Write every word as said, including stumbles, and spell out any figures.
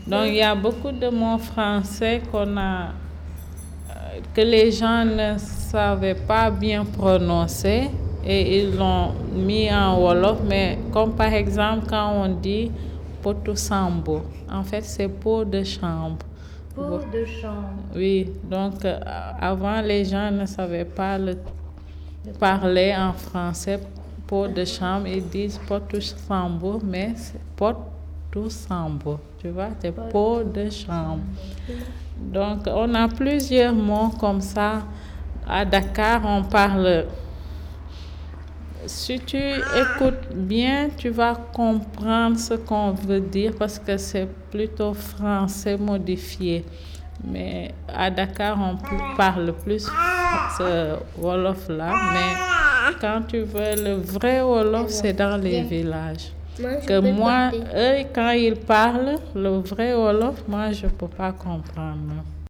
Donc, il y a beaucoup de mots français qu'on a, que les gens ne savaient pas bien prononcer et ils l'ont mis en Wolof. Mais comme par exemple, quand on dit potu sambo, en fait, c'est pot de chambre. Pot de chambre. Oui, donc euh, avant, les gens ne savaient pas le parler en français, pot de chambre, ils disent potu sambo, mais c'est potu sambo, tu vois, c'est pot de chambre. Donc, on a plusieurs mots comme ça. À Dakar, on parle. Si tu écoutes bien, tu vas comprendre ce qu'on veut dire parce que c'est plutôt français modifié. Mais à Dakar, on parle plus ce Wolof-là. Mais quand tu veux le vrai Wolof, c'est dans les villages. Que moi, eux, quand ils parlent le vrai Wolof, moi, je ne peux pas comprendre.